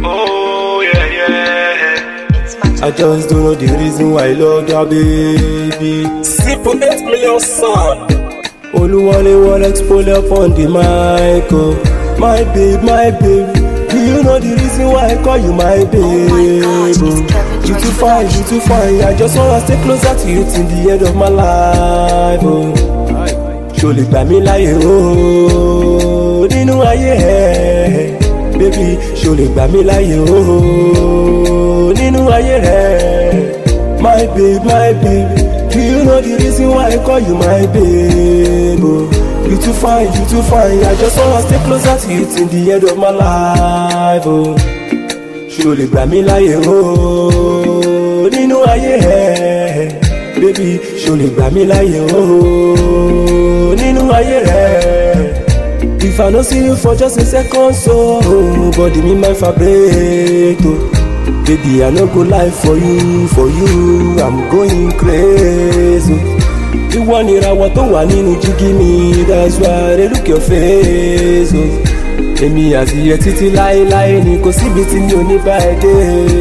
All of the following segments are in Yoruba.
Oh yeah, yeah. I just don't know the reason why I love that baby. Simple 8 million son. Oluwale Walex pull up on the mic, oh. My babe, my babe. Do you know the reason why I call you my babe? Oh my God, you too fine, you too fine. I just wanna stay closer to you till the end of my life, oh. Ṣó lè gbà mí láyé, oh. Nínú ayé ẹ, baby. Ṣó lè gbà mí láyé, oh. Nínú ayé rẹ. My babe, my babe. Do you know the reason why I call you my babe? Oh, you too fine, you too fine. I just wanna stay closer to you till the end of my life. Oh, ṣó lè gbà mí láyé, oh. Nínú ayé ẹ, baby. Ṣó lè gbà mí láyé, oh. Nínú ayé rẹ. If I don't see you for just a second, so body me my vibrate, oh. Baby, I no go lie for you, I'm going crazy. You want it, I want to one in jiggy me, that's why they look your face. Èmi àti ẹ títí láéláé ni kò síbi tí mi ò ní bá ẹ dé.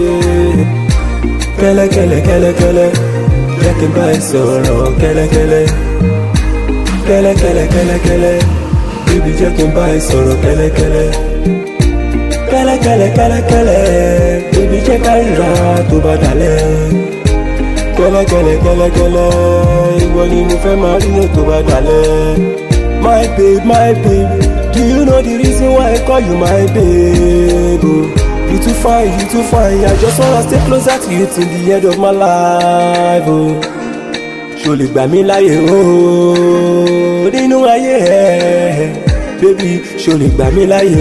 Kẹ́lẹ́kẹ́lẹ́ kẹ́lẹ́kẹ́lẹ́, jẹ́ kí n bá ẹ sọ̀rọ̀ kẹ́lẹ́kẹ́lẹ́. Kẹ́lẹ́kẹ́lẹ́ kẹ́lẹ́kẹ́lẹ́, baby jẹ́ kí n bá ẹ sọ̀rọ̀ kẹ́lẹ́kẹ́lẹ́. Kẹ́lẹ́kẹ́lẹ́ kẹ́lẹ́kẹ́lẹ́, baby jẹ́ ká ríra tó bá dalẹ̀. Kẹ́lẹ́kẹ́lẹ́ kẹ́lẹ́kẹ́lẹ́, ìwọ ni mo fẹ́ máa rí tó bá dalẹ̀. My babe, my babe, do you know the reason why I call you my babe? Oh, you too fine, you too fine. I just wanna stay closer to you till the end of my life. Oh, ṣó lè gbà mí láyé, oh. Nínú ayé ẹ, baby. Ṣó lè gbà mí láyé,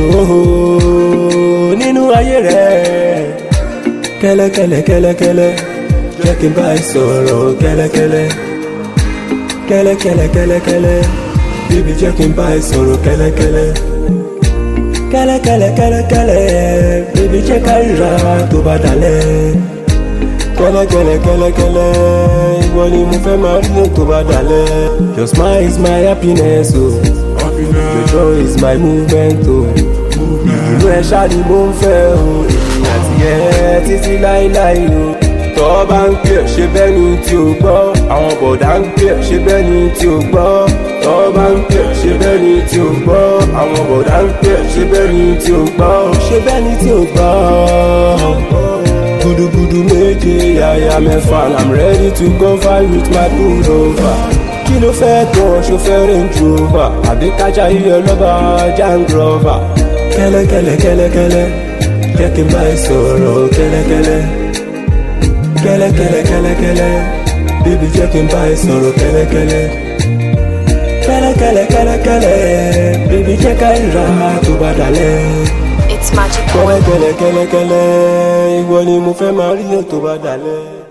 oh. Nínú ayé rẹ. Kẹ́lẹ́kẹ́lẹ́ kẹ́lẹ́kẹ́lẹ́, jẹ́ kí n bá ẹ sọ̀rọ̀ kẹ́lẹ́kẹ́lẹ́. Kẹ́lẹ́kẹ́lẹ́ kẹ́lẹ́kẹ́lẹ́, baby jẹ́ kí n bá ẹ sọ̀rọ̀ kẹ́lẹ́kẹ́lẹ́. Kẹ́lẹ́kẹ́lẹ́ kẹ́lẹ́kẹ́lẹ́, baby jẹ́ ká ríra tó bá dalẹ̀. Kẹ́lẹ́kẹ́lẹ́ kẹ́lẹ́kẹ́lẹ́, ìwọ ni mo fẹ́ máa rí tó bá dalẹ̀. Your smile is my happiness, oh. Your joy is my movement, oh. Ìlú ẹ ṣáà ni mo ń fẹ́, oh. Èmi àti ẹ títí láíláí, oh. Tọ́ bá ń pè ṣe bẹ́ẹ̀ ni tí o gbọ́. Àwọn bọ̀dá ń pè ṣe bẹ́ẹ̀ ni tí o gbọ́. Tọ́ bá ń pè ṣe bẹ́ẹ̀ ni tí o gbọ́. Àwọn bọ̀dá ń pè ṣe bẹ́ẹ̀ ni tí o gbọ́. Ṣe bẹ́ẹ̀ ni tí o gbọ́. Gudugudu méje yàyà mẹ́fà, I'm ready to go fight with my pullover. Kí ló fẹ́ tán ṣo fẹ́ Range Rover àbí kájà iyọ̀ lọ́ba Jangrover. Kẹ́lẹ́kẹ́lẹ́ kẹ́lẹ́kẹ́lẹ́, jẹ́ kí n bá ẹ sọ̀rọ̀ kẹ́lẹ́kẹ́lẹ́. Kẹ́lẹ́kẹ́lẹ́ kẹ́lẹ́kẹ́lẹ́, baby jẹ́ kí n bá ẹ sọ̀rọ̀ kẹ́lẹ́kẹ́lẹ́. Kẹ́lẹ́kẹ́lẹ́ kẹ́lẹ́kẹ́lẹ́, baby jẹ́ ká ríra tó bá dalẹ̀. It's magic. Kẹ́lẹ́kẹ́lẹ́ kẹ́lẹ́kẹ́lẹ́, ìwọ ni mo fẹ́ máa rí tó bá dalẹ̀.